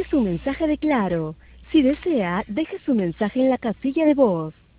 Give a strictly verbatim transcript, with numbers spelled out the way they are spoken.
su mensaje de Claro. Si desea, deje su mensaje en la casilla de voz.